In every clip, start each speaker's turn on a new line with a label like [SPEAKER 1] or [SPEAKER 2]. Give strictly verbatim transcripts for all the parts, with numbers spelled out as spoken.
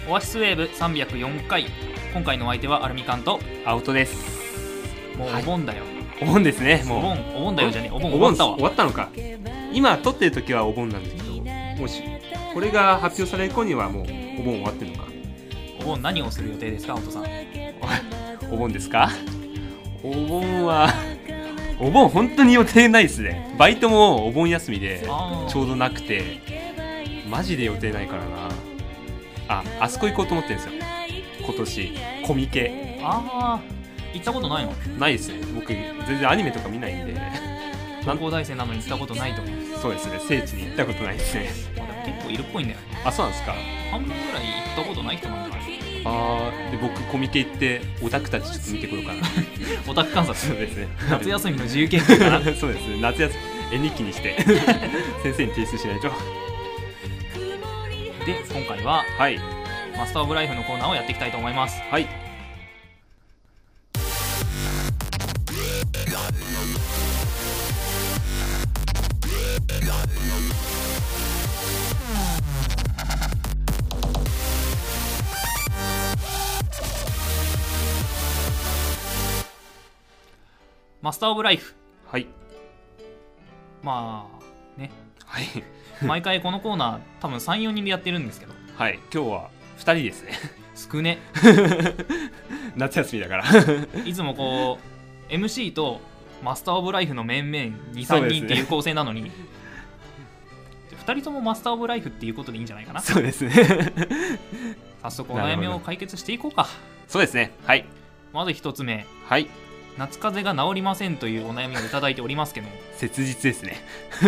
[SPEAKER 1] オアシスウェーブさんびゃくよんかい、今回のお相手はアルミカンと
[SPEAKER 2] アウトです。
[SPEAKER 1] もうお盆だよ、
[SPEAKER 2] お盆ですね。もう
[SPEAKER 1] お盆お盆だよじゃねえ、お盆終
[SPEAKER 2] お盆
[SPEAKER 1] わったわ。
[SPEAKER 2] 終わったのか。今撮ってる時はお盆なんですけど、もしこれが発表される頃にはもうお盆終わってるのか。
[SPEAKER 1] お盆何をする予定ですか、お父さん。
[SPEAKER 2] お盆ですか。お盆はお盆本当に予定ないですね。バイトもお盆休みで
[SPEAKER 1] あー
[SPEAKER 2] ちょうどなくて、マジで予定ないからな。あ、あそこ行こうと思ってるんですよ、今年。コミケ
[SPEAKER 1] あー、行ったことないの。
[SPEAKER 2] ないですね。僕全然アニメとか見ないんで。
[SPEAKER 1] 高校大生なのに行ったことないと思う。
[SPEAKER 2] そうですね、聖地に行ったことないですね。
[SPEAKER 1] まあでも結構いるっぽいんだよね。
[SPEAKER 2] あ、そうなんですか。
[SPEAKER 1] 半分ぐらい行ったことない人なんじゃない。
[SPEAKER 2] あー、で僕コミケ行ってオタクたちちょっと見てこようかな。
[SPEAKER 1] オタク観察。
[SPEAKER 2] そうですね。
[SPEAKER 1] 夏休みの自由研究かな。
[SPEAKER 2] そうですね、夏休み絵日記にして先生に提出しないと。
[SPEAKER 1] で今回は
[SPEAKER 2] はい
[SPEAKER 1] マスターオブライフのコーナーをやっていきたいと思います。
[SPEAKER 2] はい。
[SPEAKER 1] マスターオブライフ、
[SPEAKER 2] はい
[SPEAKER 1] まあね、
[SPEAKER 2] はい
[SPEAKER 1] 毎回このコーナー多分 さん,よ 人でやってるんですけど、
[SPEAKER 2] はい、今日はふたりですね。
[SPEAKER 1] 少ね。
[SPEAKER 2] 夏休みだから
[SPEAKER 1] いつもこう エムシー とマスターオブライフの面々 に,さん 人っていう構成なのに、ふたりともマスターオブライフっていうことでいいんじゃないかな。
[SPEAKER 2] そうですね。
[SPEAKER 1] 早速お悩みを解決していこうか。
[SPEAKER 2] そうですね。はい。
[SPEAKER 1] まずひとつめ、
[SPEAKER 2] はい。
[SPEAKER 1] 夏風邪が治りませんというお悩みをいただいておりますけども、
[SPEAKER 2] 切実ですね。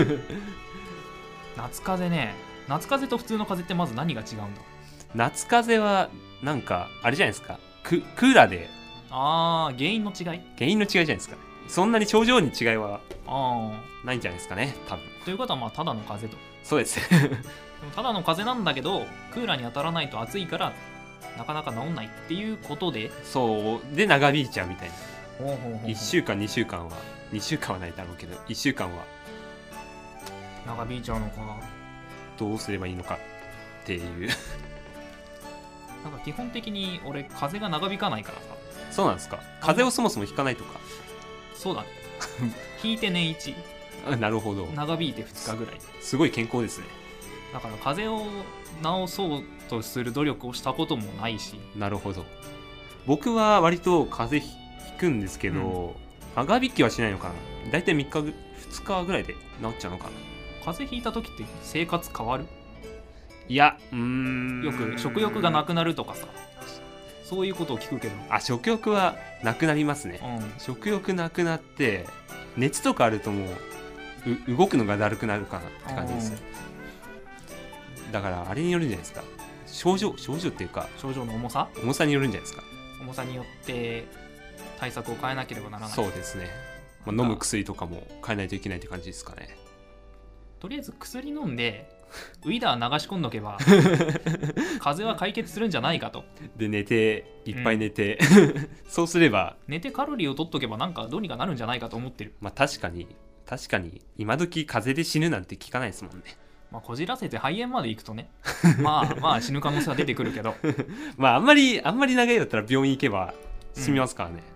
[SPEAKER 1] 夏風邪ね、夏風邪と普通の風邪ってまず何が違うんだ。
[SPEAKER 2] 夏風邪はなんかあれじゃないですか、ク, クーラーで。
[SPEAKER 1] あー、原因の違い。
[SPEAKER 2] 原因の違いじゃないですか。そんなに症状に違いは
[SPEAKER 1] あ
[SPEAKER 2] ないんじゃないですかね、多分。
[SPEAKER 1] ー、ということはまあただの風邪と。
[SPEAKER 2] そうです。
[SPEAKER 1] でもただの風邪なんだけど、クーラーに当たらないと暑いからなかなか治んないっていうことで、
[SPEAKER 2] そうで長引いちゃうみたいな。
[SPEAKER 1] ほうほうほうほう
[SPEAKER 2] いっしゅうかんにしゅうかんはにしゅうかんはないだろうけど、いっしゅうかんは
[SPEAKER 1] 長引いちゃうのか。
[SPEAKER 2] どうすればいいのかっていう。
[SPEAKER 1] なんか基本的に俺風邪が長引かないからさ。
[SPEAKER 2] そうなんですか。風邪をそもそもひかないとか。
[SPEAKER 1] そうだね。引いて年いち、
[SPEAKER 2] あ、なるほど。
[SPEAKER 1] 長引いてふつかぐらい。
[SPEAKER 2] すごい健康ですね。
[SPEAKER 1] だから風邪を治そうとする努力をしたこともないし。
[SPEAKER 2] なるほど。僕は割と風邪ひくんですけど、うん、長引きはしないのかな。だいたいみっかふつかぐらいで治っちゃうのかな。
[SPEAKER 1] 風邪ひいた時って生活変わる？
[SPEAKER 2] いや、うーん、
[SPEAKER 1] よく食欲がなくなるとかさ、そういうことを聞くけど。
[SPEAKER 2] あ、食欲はなくなりますね、
[SPEAKER 1] うん、
[SPEAKER 2] 食欲なくなって熱とかあるともうう動くのがだるくなるかなって感じですよ。だからあれによるんじゃないですか。症状症状っていうか
[SPEAKER 1] 症状の重さ
[SPEAKER 2] 重さによるんじゃないですか。
[SPEAKER 1] 重さによって対策を変えなければならない。
[SPEAKER 2] そうですね、まあ、飲む薬とかも変えないといけないって感じですかね。
[SPEAKER 1] とりあえず薬飲んでウィダー流し込んどけば風邪は解決するんじゃないかと。
[SPEAKER 2] で寝ていっぱい寝て、うん、そうすれば
[SPEAKER 1] 寝てカロリーを取っとけばなんかどうにかなるんじゃないかと思ってる。
[SPEAKER 2] まあ確かに確かに今時風邪で死ぬなんて聞かないですもんね。
[SPEAKER 1] まあこじらせて肺炎まで行くとねまあまあ死ぬ可能性は出てくるけど
[SPEAKER 2] まああんまりあんまり長いだったら病院行けば済みますからね、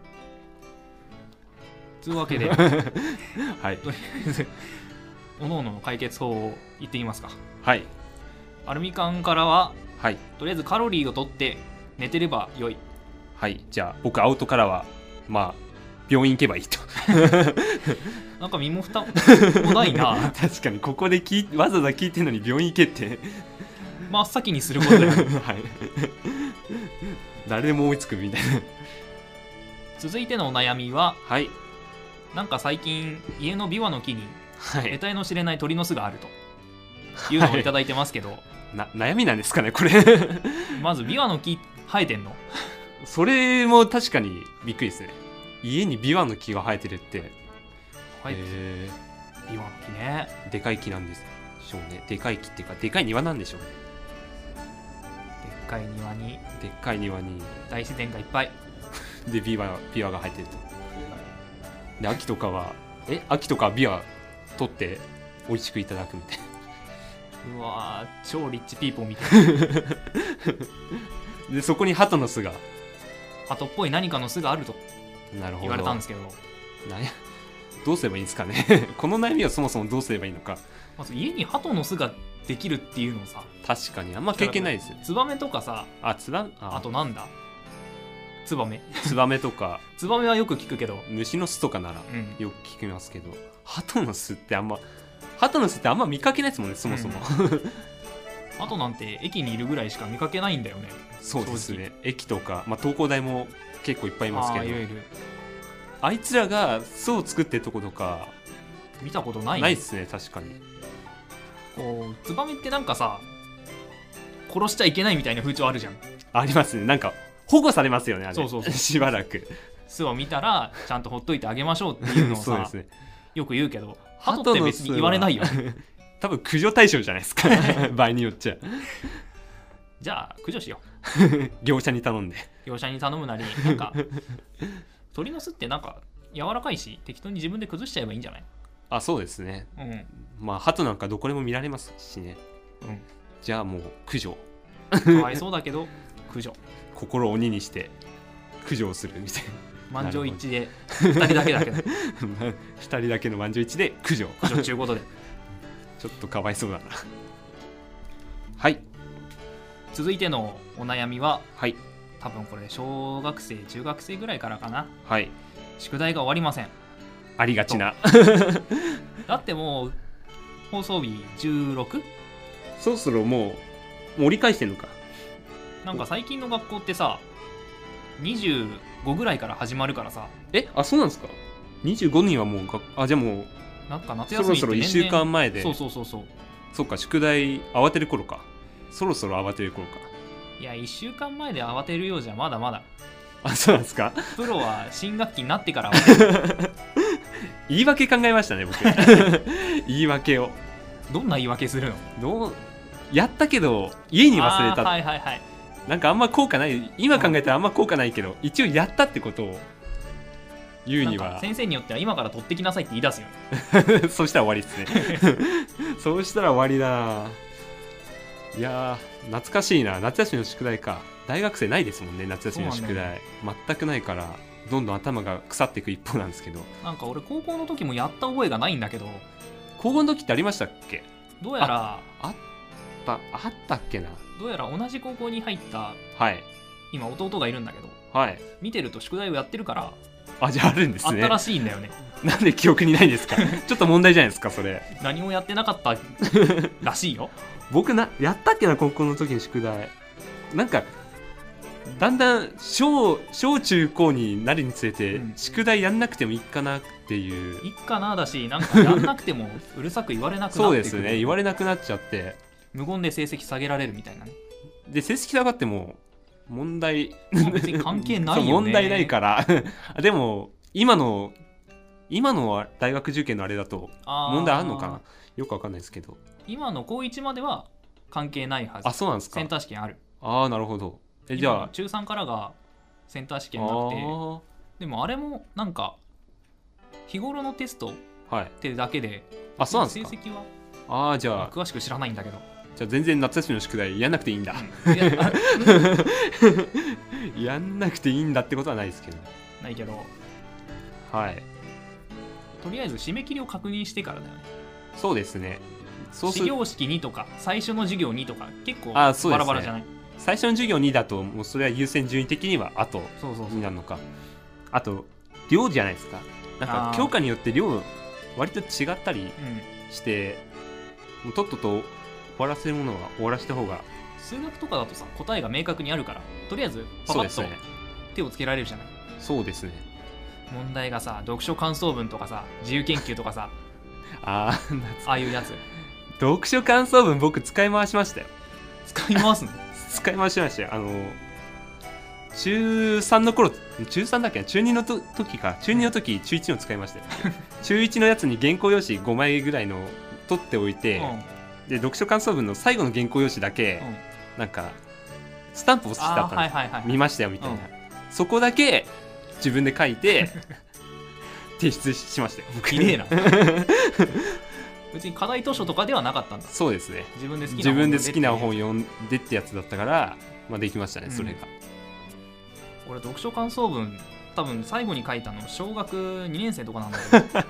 [SPEAKER 1] うん、というわけで
[SPEAKER 2] はい、
[SPEAKER 1] とりあえずおのおのの解決法を言ってみますか。
[SPEAKER 2] はい。
[SPEAKER 1] アルミ缶からは、
[SPEAKER 2] はい、
[SPEAKER 1] とりあえずカロリーを取って寝てれば良い。
[SPEAKER 2] はい。じゃあ僕アウトからはまあ病院行けばいいと。
[SPEAKER 1] なんか身も蓋もないな。
[SPEAKER 2] 確かにここで聞わざわざ聞いてるのに病院行けって
[SPEAKER 1] 真っ先にすることだよ。はい。
[SPEAKER 2] 誰でも思いつくみたいな。
[SPEAKER 1] 続いてのお悩みは、
[SPEAKER 2] はい。
[SPEAKER 1] なんか最近家のビワの木に
[SPEAKER 2] はい、
[SPEAKER 1] 得体の知れない鳥の巣があるというのをいただいてますけど、はい、
[SPEAKER 2] な悩みなんですかねこれ。
[SPEAKER 1] まずビワの木生えてんの？
[SPEAKER 2] それも確かにびっくりですね。家にビワの木が生えてるって。
[SPEAKER 1] 生えてる、えー、ビワの木ね。
[SPEAKER 2] でかい木なんでしょうね。でかい木っていうかでかい庭なんでしょうね。
[SPEAKER 1] でっかい庭に
[SPEAKER 2] でっかい庭に
[SPEAKER 1] 大自然がいっぱい
[SPEAKER 2] でビワビワが生えてると。で秋とかはえ秋とかはビワ取って美味しくいただくみたいな。
[SPEAKER 1] うわー超リッチピーポーみたいな
[SPEAKER 2] でそこに鳩の巣が
[SPEAKER 1] 鳩っぽい何かの巣があると
[SPEAKER 2] なるほど
[SPEAKER 1] 言われたんですけど、
[SPEAKER 2] なんやどうすればいいんですかねこの悩みはそもそもどうすればいいのか。
[SPEAKER 1] まず家に鳩の巣ができるっていうのをさ、
[SPEAKER 2] 確かにあんま経験ないですよね。
[SPEAKER 1] ツバメとかさ、
[SPEAKER 2] あツバあ
[SPEAKER 1] あとなんだツバメ
[SPEAKER 2] ツバメとか
[SPEAKER 1] ツバメはよく聞くけど、
[SPEAKER 2] 虫の巣とかなら
[SPEAKER 1] うん、
[SPEAKER 2] よく聞きますけど、鳩の巣ってあんま鳩の巣ってあんま見かけないですもんね、そもそも、
[SPEAKER 1] うん、鳩なんて駅にいるぐらいしか見かけないんだよね。
[SPEAKER 2] そうですね、駅とか、まあ、東工大も結構いっぱいいますけど、
[SPEAKER 1] あいるいる、
[SPEAKER 2] あいつらが巣を作ってるとことか
[SPEAKER 1] 見たことない
[SPEAKER 2] ないっすね。確かに
[SPEAKER 1] こうツバメってなんかさ殺しちゃいけないみたいな風潮あるじゃん。
[SPEAKER 2] ありますね。なんか保護されますよね、あれ。
[SPEAKER 1] そうそうそう
[SPEAKER 2] しばらく
[SPEAKER 1] 巣を見たらちゃんとほっといてあげましょうっていうのをさ
[SPEAKER 2] そうですね、
[SPEAKER 1] よく言うけど、鳩って別に言われないよ
[SPEAKER 2] 多分駆除対象じゃないですか場合によっちゃ
[SPEAKER 1] じゃあ駆除しよ
[SPEAKER 2] 業者に頼んで
[SPEAKER 1] う、業者に頼むなり、なんか鳥の巣ってなんか柔らかいし適当に自分で崩しちゃえばいいんじゃない？
[SPEAKER 2] あ、そうですね。
[SPEAKER 1] うん
[SPEAKER 2] まあ鳩なんかどこでも見られますしね。
[SPEAKER 1] うん
[SPEAKER 2] じゃあもう駆除、
[SPEAKER 1] かわいそうだけど駆除、
[SPEAKER 2] 心を鬼にして駆除をするみたい
[SPEAKER 1] 満場一致でふたりだけだけど
[SPEAKER 2] なふたりだけの満場一致で駆除
[SPEAKER 1] 駆除中ことで
[SPEAKER 2] ちょっとかわいそうだなはい
[SPEAKER 1] 続いてのお悩みは、
[SPEAKER 2] はい
[SPEAKER 1] 多分これ小学生中学生ぐらいからかな。
[SPEAKER 2] はい
[SPEAKER 1] 宿題が終わりません。
[SPEAKER 2] ありがちな
[SPEAKER 1] だってもう放送日 じゅうろく？
[SPEAKER 2] そろそろもうもう折り返してんのか。
[SPEAKER 1] なんか最近の学校ってさにじゅうごぐらいから始まるからさ、
[SPEAKER 2] え、あ、そうなんですか。にじゅうごにんはもうがあじゃあもう
[SPEAKER 1] なんか夏
[SPEAKER 2] そろそろ
[SPEAKER 1] 休みって年々
[SPEAKER 2] いっしゅうかんまえで、
[SPEAKER 1] そうそうそうそう、
[SPEAKER 2] そうか、宿題慌てる頃か。そろそろ慌てる頃か。
[SPEAKER 1] いやいっしゅうかんまえで慌てるようじゃまだまだ。
[SPEAKER 2] あ、そうなんですか。
[SPEAKER 1] プロは新学期になってから慌てる
[SPEAKER 2] 言い訳考えましたね僕言い訳を
[SPEAKER 1] どんな言い訳するの？
[SPEAKER 2] どうやったけど家に忘れ
[SPEAKER 1] あー
[SPEAKER 2] た、
[SPEAKER 1] はいはいはい。
[SPEAKER 2] なんかあんま効果ない。今考えたらあんま効果ないけど、一応やったってことを言うには
[SPEAKER 1] なんか先生によっては今から取ってきなさいって言い出すよ。
[SPEAKER 2] そうしたら終わりですねそうしたら終わりだな。いやー懐かしいな。夏休みの宿題か。大学生ないですもんね、夏休みの宿
[SPEAKER 1] そうなん
[SPEAKER 2] 題。全くないからどんどん頭が腐っていく一方なんですけど。
[SPEAKER 1] なんか俺高校の時もやった覚えがないんだけど、
[SPEAKER 2] 高校の時ってありましたっけ。
[SPEAKER 1] どうやら
[SPEAKER 2] あったあったっけな。
[SPEAKER 1] どうやら同じ高校に入った
[SPEAKER 2] はい
[SPEAKER 1] 今弟がいるんだけど、
[SPEAKER 2] はい。
[SPEAKER 1] 見てると宿題をやってるから
[SPEAKER 2] あ、じゃああるんですね。
[SPEAKER 1] あったらしいんだよね。
[SPEAKER 2] なんで記憶にないんですかちょっと問題じゃないですかそれ。
[SPEAKER 1] 何もやってなかったらしいよ。
[SPEAKER 2] 僕なやったっけな、高校の時に宿題。なんかだんだん小小中高になるにつれて、
[SPEAKER 1] うん、
[SPEAKER 2] 宿題やんなくてもいいかなっていう。
[SPEAKER 1] いっかなだし、なんかやんなくてもうるさく言われなくなってくる
[SPEAKER 2] そうですね、言われなくなっちゃって、
[SPEAKER 1] 無言で成績下げられるみたいなね。
[SPEAKER 2] で成績下がっても問題
[SPEAKER 1] 別に関係ないよね。
[SPEAKER 2] そう問題ないからでも今の今の大学受験のあれだと問題あるのかな、よくわかんないですけど。
[SPEAKER 1] 今の高いちまでは関係ないはず。
[SPEAKER 2] あ、そうなんですか。
[SPEAKER 1] センター試験ある。
[SPEAKER 2] ああ、なるほど。え、じゃあ
[SPEAKER 1] 中さんからがセンター試験なくて、でもあれもなんか日頃のテストってだけで、
[SPEAKER 2] あ、そうなんですか。
[SPEAKER 1] 成績は
[SPEAKER 2] ああ、じゃあ
[SPEAKER 1] 詳しく知らないんだけど、
[SPEAKER 2] じゃあ全然夏休みの宿題やんなくていいんだ、
[SPEAKER 1] うん、いや
[SPEAKER 2] やんなくていいんだってことはないですけど。
[SPEAKER 1] ないけど、
[SPEAKER 2] はい、
[SPEAKER 1] とりあえず締め切りを確認してからだよね。
[SPEAKER 2] そうですね。そうする
[SPEAKER 1] 始業式にとか最初の授業にとか結構
[SPEAKER 2] あ、そうですね、
[SPEAKER 1] バラバラじゃない。
[SPEAKER 2] 最初の授業にだともうそれは優先順位的には後
[SPEAKER 1] そうそうそう
[SPEAKER 2] になるのか。あと量じゃないですか。なんか教科によって量割と違ったりして、うん、もうとっとと終わらせるものは終わらせた方が。
[SPEAKER 1] 数学とかだとさ、答えが明確にあるからとりあえずパパッと手をつけられるじゃない。
[SPEAKER 2] そうですね。
[SPEAKER 1] 問題がさ、読書感想文とかさ、自由研究とかさ
[SPEAKER 2] あ
[SPEAKER 1] ああいうやつ。
[SPEAKER 2] 読書感想文僕使い回しましたよ。
[SPEAKER 1] 使い回すの
[SPEAKER 2] 使い回しましたよ。あの中さんの頃、中さんだっけな、中にのと時か、中にの時中いちの使いましたよ中いちのやつに原稿用紙ごまいぐらいの取っておいて、うん、で読書感想文の最後の原稿用紙だけ、うん、なんかスタンプ押してあったんで、はいはいはい、見ましたよみたいな、うん、そこだけ自分で書いて提出しましたよ。
[SPEAKER 1] 綺麗な別に課題図書とかではなかったんだ。
[SPEAKER 2] そうですね、
[SPEAKER 1] 自分で好きな
[SPEAKER 2] 自
[SPEAKER 1] 本
[SPEAKER 2] 分で好きな本
[SPEAKER 1] 読んで
[SPEAKER 2] 読んでってやつだったから、まあ、できましたね、
[SPEAKER 1] うん
[SPEAKER 2] それが。
[SPEAKER 1] 俺読書感想文多分最後に書いたの小学にねん生とかなんだけど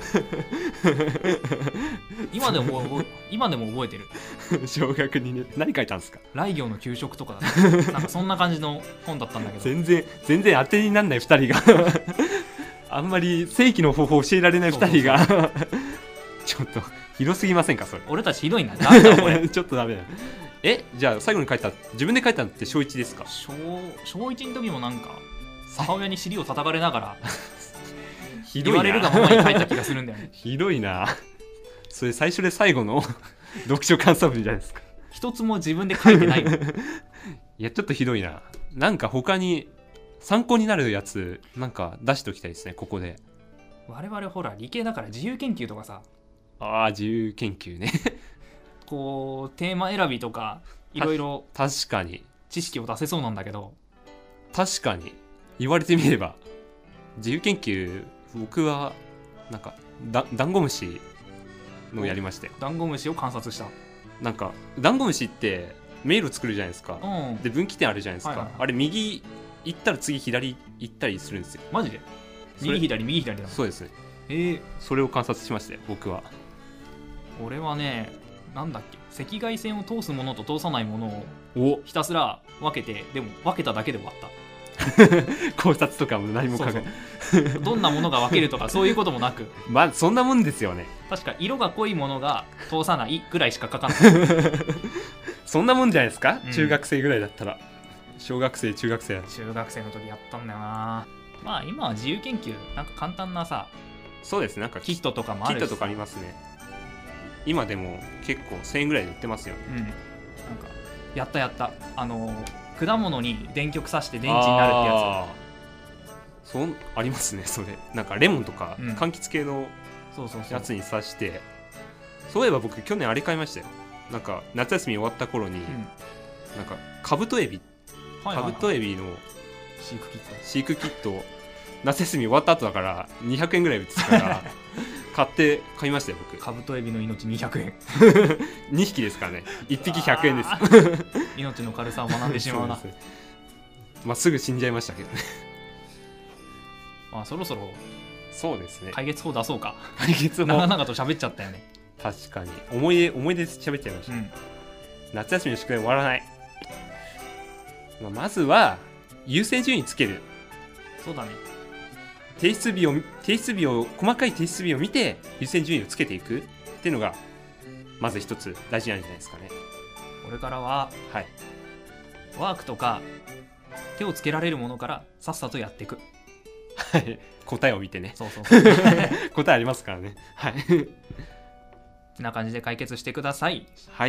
[SPEAKER 1] 今でも覚え今でも覚えてる。
[SPEAKER 2] 小学にねん何書いたんですか？
[SPEAKER 1] 来行の給食とかだったなんかそんな感じの本だったんだけど
[SPEAKER 2] 全然全然当てにならないふたりがあんまり正規の方法教えられないふたりがちょっと広すぎませんかそれ。
[SPEAKER 1] 俺たちひどいな。ダメだこれ
[SPEAKER 2] ちょっとダメだ。え、じゃあ最後に書いた自分で書いたのって小いちですか？
[SPEAKER 1] 小小いちの時もなんか母親に尻を叩かれながら
[SPEAKER 2] ひどいな。
[SPEAKER 1] 言われるがままに書いた気がするんだよね。
[SPEAKER 2] ひどいな。それ最初で最後の読書感想文じゃないですか。
[SPEAKER 1] 一つも自分で書いてないの。
[SPEAKER 2] いやちょっとひどいな。なんか他に参考になるやつなんか出しておきたいですね、ここで。
[SPEAKER 1] 我々ほら理系だから自由研究とかさ、
[SPEAKER 2] ああ自由研究ね。
[SPEAKER 1] こうテーマ選びとかいろいろ
[SPEAKER 2] 確かに
[SPEAKER 1] 知識を出せそうなんだけど、
[SPEAKER 2] 確かに言われてみれば自由研究僕はなんかだダンゴムシのやりましたよ。
[SPEAKER 1] ダンゴムシを観察した。
[SPEAKER 2] なんかダンゴムシって迷路作るじゃないですか、
[SPEAKER 1] うん、
[SPEAKER 2] で分岐点あるじゃないですか、
[SPEAKER 1] はいはいはい、
[SPEAKER 2] あれ右行ったら次左行ったりするんですよ。
[SPEAKER 1] マジで右左右左だ。
[SPEAKER 2] そうですね。
[SPEAKER 1] えー、
[SPEAKER 2] それを観察しましたよ僕は。
[SPEAKER 1] 俺はね、なんだっけ、赤外線を通すものと通さないものを
[SPEAKER 2] お
[SPEAKER 1] ひたすら分けて、でも分けただけで終わった。
[SPEAKER 2] 考察とかも何も考えない。
[SPEAKER 1] そうそうどんなものが分けるとかそういうこともなく、
[SPEAKER 2] まあそんなもんですよね。
[SPEAKER 1] 確か色が濃いものが通さないぐらいしか書かない。
[SPEAKER 2] そんなもんじゃないですか、
[SPEAKER 1] うん、
[SPEAKER 2] 中学生ぐらいだったら。小学生中学生
[SPEAKER 1] 中学生の時やったんだよな。まあ今は自由研究なんか簡単なさ、
[SPEAKER 2] そうですね、なんか
[SPEAKER 1] キットとかもあるし、
[SPEAKER 2] キットとかありますね。今でも結構せんえんぐらいで売ってますよね。
[SPEAKER 1] うん、なんかやったやったあの果物に電極刺して電池になるってや
[SPEAKER 2] つ。そんありますねそれ。なんかレモンとか、うん、柑橘系の
[SPEAKER 1] そうそうそう
[SPEAKER 2] やつに刺して。そういえば僕去年あれ買いましたよ。なんか夏休み終わった頃に、うん、なんかカブトエビ、はいはいはい、カブトエビの
[SPEAKER 1] 飼育キット
[SPEAKER 2] 飼育キット夏休み終わった後だからにひゃくえんぐらい売ってたから買って買いましたよ僕。
[SPEAKER 1] カブトエビの命にひゃくえん。
[SPEAKER 2] にひきですからね。いっぴきひゃくえんです。
[SPEAKER 1] 命の軽さを学んでしまうな。
[SPEAKER 2] そうです、まあ、すぐ死んじゃいましたけどね。
[SPEAKER 1] まあそろそろ
[SPEAKER 2] そうですね、
[SPEAKER 1] 解決法出そうか。
[SPEAKER 2] 解決法
[SPEAKER 1] 長々と喋っちゃったよね。
[SPEAKER 2] 確かに思い出思い出喋っちゃいました、うん、夏休みの宿題終わらない、まあ、まずは優先順位つける。
[SPEAKER 1] そうだね。
[SPEAKER 2] 提出日を提出日を細かい提出日を見て優先順位をつけていくっていうのがまず一つ大事なんじゃないですかね。
[SPEAKER 1] これからは、
[SPEAKER 2] はい、
[SPEAKER 1] ワークとか手をつけられるものからさっさとやっていく。
[SPEAKER 2] はい、答えを見てね。
[SPEAKER 1] そうそうそう
[SPEAKER 2] 答えありますからね。はい。
[SPEAKER 1] こんな感じで解決してください。
[SPEAKER 2] はい。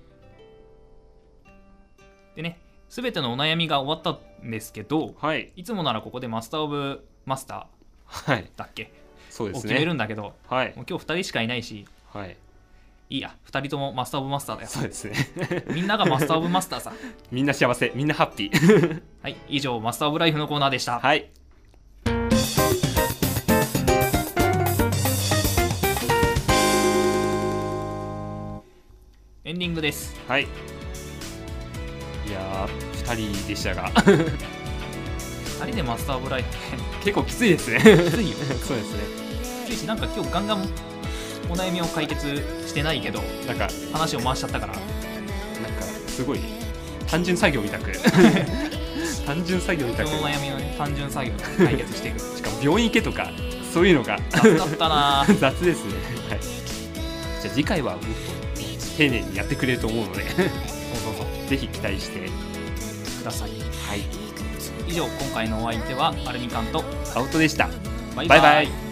[SPEAKER 1] でね、すべてのお悩みが終わったんですけど、
[SPEAKER 2] はい、
[SPEAKER 1] いつもならここでマスターオブマスターだっけ、はい、
[SPEAKER 2] そうですね、
[SPEAKER 1] を決めるんだけど、
[SPEAKER 2] はい、
[SPEAKER 1] もう今日ふたりしかいないし、
[SPEAKER 2] はい、
[SPEAKER 1] いいや、ふたりともマスターオブマスターだよ。
[SPEAKER 2] そうですね。
[SPEAKER 1] みんながマスターオブマスターさ。
[SPEAKER 2] みんな幸せ、みんなハッピー。
[SPEAKER 1] はい、以上マスターオブライフのコーナーでした。
[SPEAKER 2] はい。
[SPEAKER 1] エンディングです。
[SPEAKER 2] はい。いやー、ふたりでしたが。
[SPEAKER 1] ふたりでマスターオブライフ
[SPEAKER 2] 結構きついですね。
[SPEAKER 1] きついよ。
[SPEAKER 2] そうですね。
[SPEAKER 1] きついし、なんか今日ガンガンお悩みを解決してないけど、
[SPEAKER 2] なんか
[SPEAKER 1] 話を回しちゃったから、
[SPEAKER 2] なんかすごい単純作業みたく単純作業みたく
[SPEAKER 1] 人の悩みをね、単純作業で解決していく。
[SPEAKER 2] しかも病院行けとかそういうのが
[SPEAKER 1] 雑だったな。
[SPEAKER 2] 雑ですね。はい。じゃあ次回はもっと丁寧にやってくれると思うので、そうそうそう、ぜひ期待して
[SPEAKER 1] ください。
[SPEAKER 2] はい。
[SPEAKER 1] 以上、今回のお相手はアルミカンと
[SPEAKER 2] 青戸でした。
[SPEAKER 1] バイバイ。
[SPEAKER 2] バイバイ。